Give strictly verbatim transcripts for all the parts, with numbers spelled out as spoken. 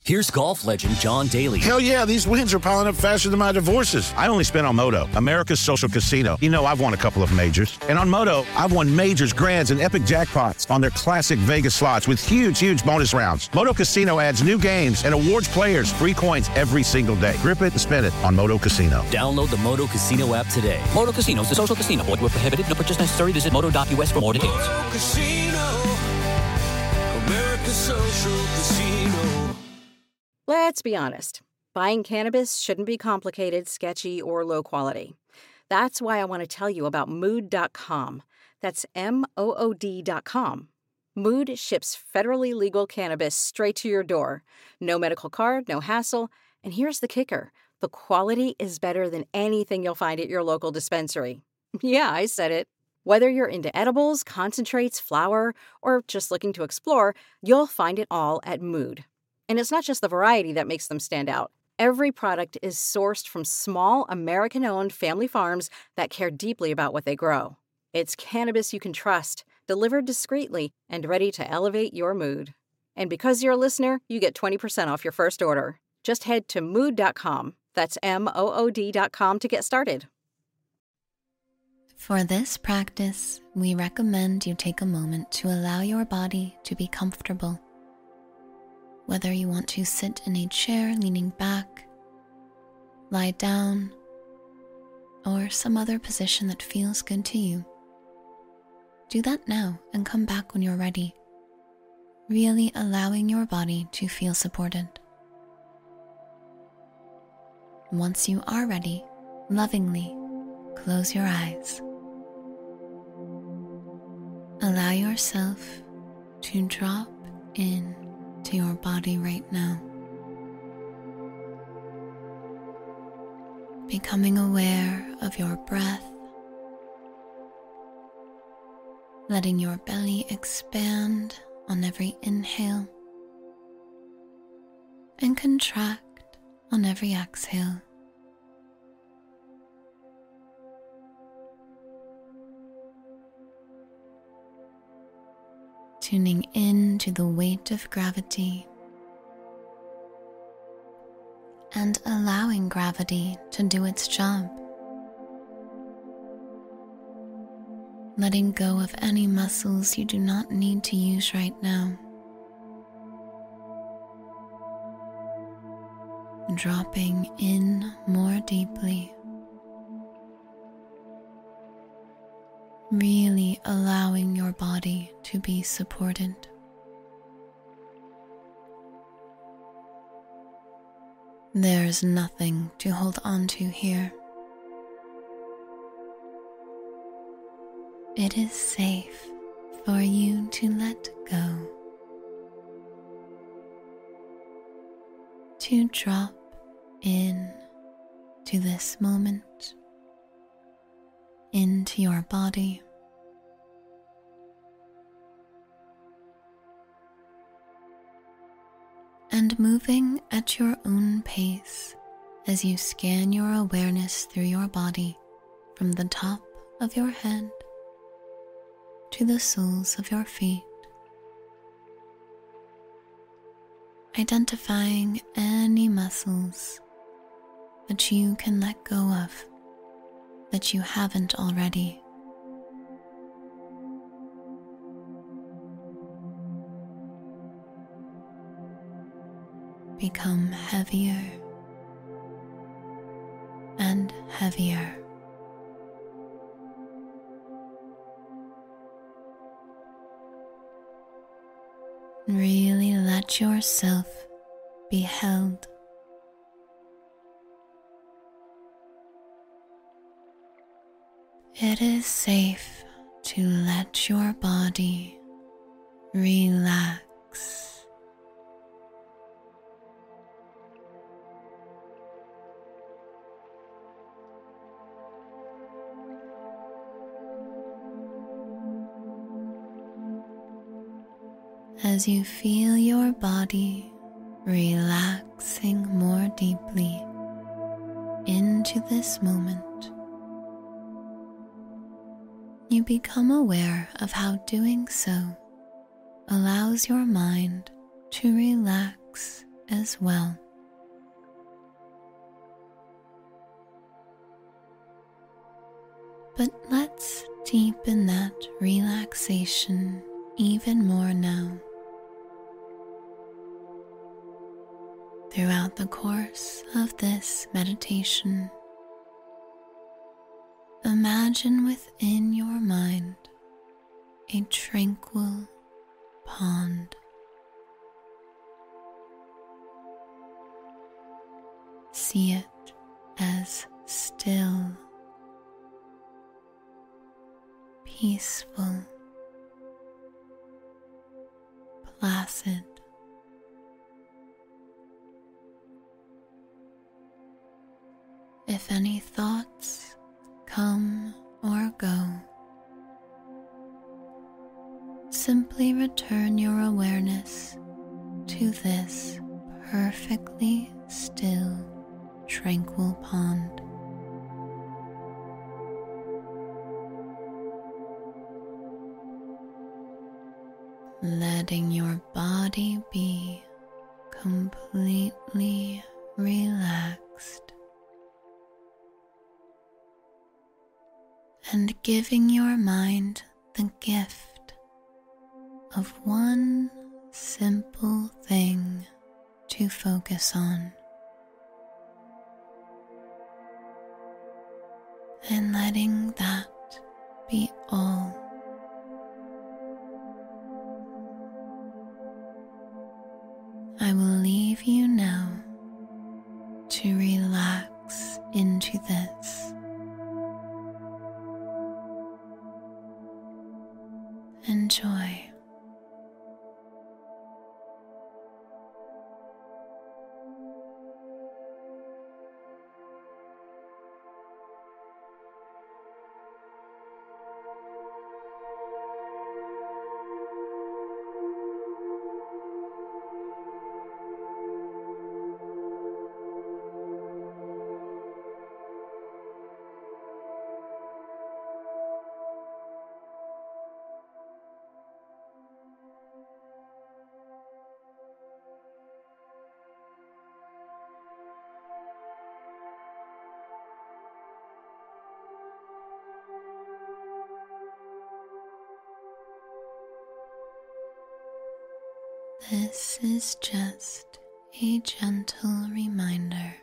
Here's golf legend John Daly. Hell yeah, these wins are piling up faster than my divorces. I only spent on Moto, America's social casino. You know, I've won a couple of majors. And on Moto, I've won majors, grands, and epic jackpots on their classic Vegas slots with huge, huge bonus rounds. Moto Casino adds new games and awards players free coins every single day. Grip it and spin it on Moto Casino. Download the Moto Casino app today. Moto Casino is the social casino. Void where prohibited. No purchase necessary. Visit moto dot u s for more details. Moto Casino, America's social casino. Let's be honest. Buying cannabis shouldn't be complicated, sketchy, or low quality. That's why I want to tell you about mood dot com. That's M O O D dot com. Mood ships federally legal cannabis straight to your door. No medical card, no hassle. And here's the kicker. The quality is better than anything you'll find at your local dispensary. Yeah, I said it. Whether you're into edibles, concentrates, flower, or just looking to explore, you'll find it all at Mood. And it's not just the variety that makes them stand out. Every product is sourced from small, American-owned family farms that care deeply about what they grow. It's cannabis you can trust, delivered discreetly, and ready to elevate your mood. And because you're a listener, you get twenty percent off your first order. Just head to mood dot com. That's M O O D dot com to get started. For this practice, we recommend you take a moment to allow your body to be comfortable. Whether you want to sit in a chair leaning back, lie down, or some other position that feels good to you. Do that now and come back when you're ready, really allowing your body to feel supported. Once you are ready, lovingly close your eyes. Allow yourself to drop in to your body right now. Becoming aware of your breath, letting your belly expand on every inhale and contract on every exhale. Tuning in to the weight of gravity and allowing gravity to do its job. Letting go of any muscles you do not need to use right now. Dropping in more deeply. Really allowing your body to be supported. There's nothing to hold on to here. It is safe for you to let go. To drop in to this moment, into your body. And moving at your own pace as you scan your awareness through your body from the top of your head to the soles of your feet. Identifying any muscles that you can let go of that you haven't already. Become heavier and heavier. Really let yourself be held. It is safe to let your body relax. As you feel your body relaxing more deeply into this moment, you become aware of how doing so allows your mind to relax as well. But let's deepen that relaxation even more now. Throughout the course of this meditation, imagine within your mind a tranquil pond. See it as still, peaceful, placid. If any thoughts come or go, simply return your awareness to this perfectly still, tranquil pond. Letting your body be completely relaxed and giving your mind the gift of one simple thing to focus on, and letting that be all. I will leave you now to relax into this. Enjoy. This is just a gentle reminder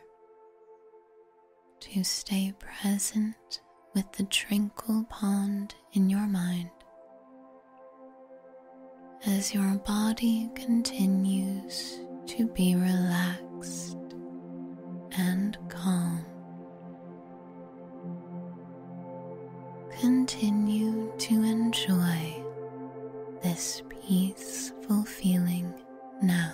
to stay present with the tranquil pond in your mind as your body continues to be relaxed and calm. Continue to enjoy this peaceful feeling now.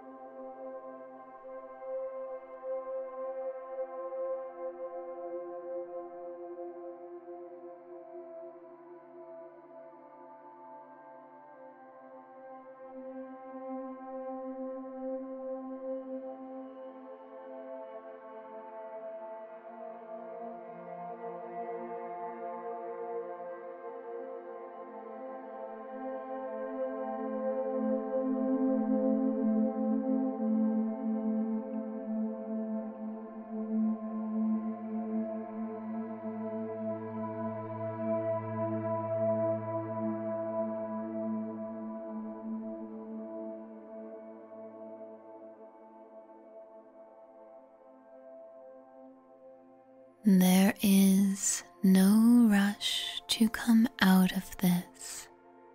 There is no rush to come out of this.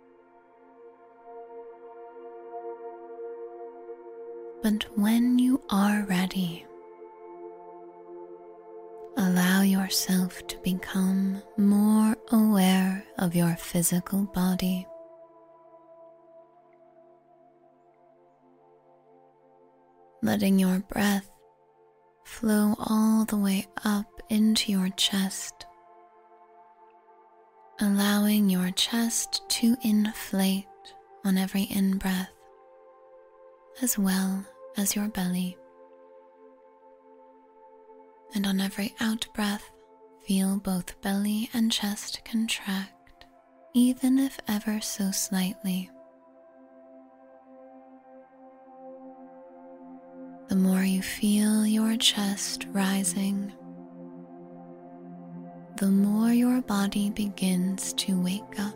But when you are ready, allow yourself to become more aware of your physical body. Letting your breath flow all the way up into your chest, allowing your chest to inflate on every in-breath, as well as your belly. And on every out-breath, feel both belly and chest contract, even if ever so slightly. the more you feel your chest rising, the more your body begins to wake up.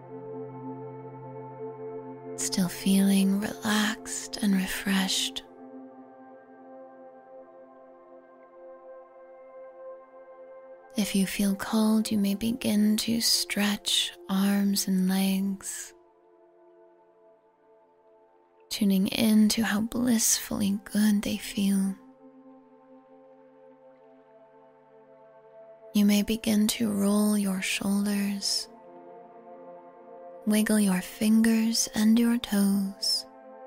Still feeling relaxed and refreshed. If you feel cold, you may begin to stretch arms and legs, tuning in to how blissfully good they feel. You may begin to roll your shoulders, wiggle your fingers and your toes,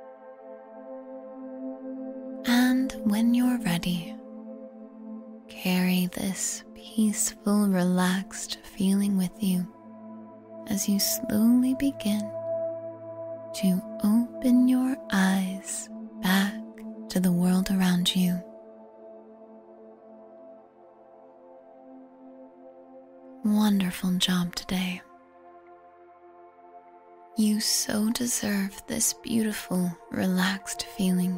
and when you're ready, carry this peaceful, relaxed feeling with you as you slowly begin to open your eyes back to the world around you. Wonderful job today. You so deserve this beautiful, relaxed feeling.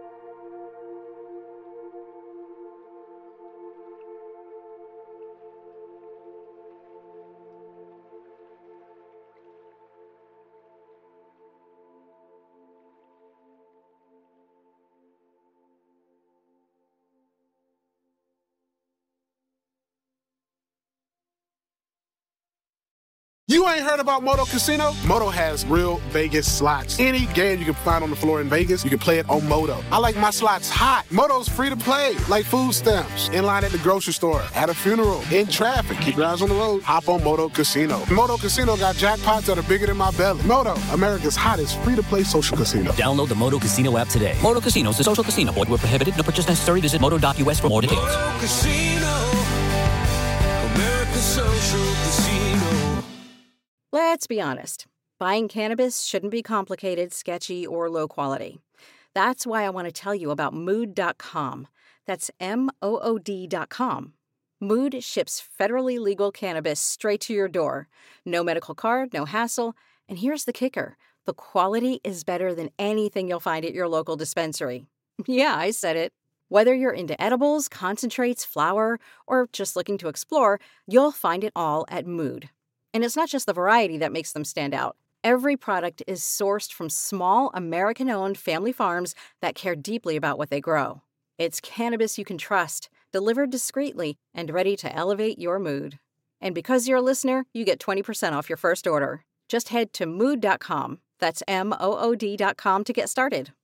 You ain't heard about Moto Casino? Moto has real Vegas slots. Any game you can find on the floor in Vegas, you can play it on Moto. I like my slots hot. Moto's free to play, like food stamps. In line at the grocery store, at a funeral, in traffic. Keep your eyes on the road. Hop on Moto Casino. Moto Casino got jackpots that are bigger than my belly. Moto, America's hottest free-to-play social casino. Download the Moto Casino app today. Moto Casino is a social casino. Void where prohibited. No purchase necessary. Visit moto dot u s for more details. Moto Casino, America's social casino. Let's be honest. Buying cannabis shouldn't be complicated, sketchy, or low quality. That's why I want to tell you about mood dot com. That's M O O D dot com. Mood ships federally legal cannabis straight to your door. No medical card, no hassle. And here's the kicker. The quality is better than anything you'll find at your local dispensary. Yeah, I said it. Whether you're into edibles, concentrates, flower, or just looking to explore, you'll find it all at Mood. And it's not just the variety that makes them stand out. Every product is sourced from small, American-owned family farms that care deeply about what they grow. It's cannabis you can trust, delivered discreetly, and ready to elevate your mood. And because you're a listener, you get twenty percent off your first order. Just head to mood dot com. That's M O O D dot com to get started.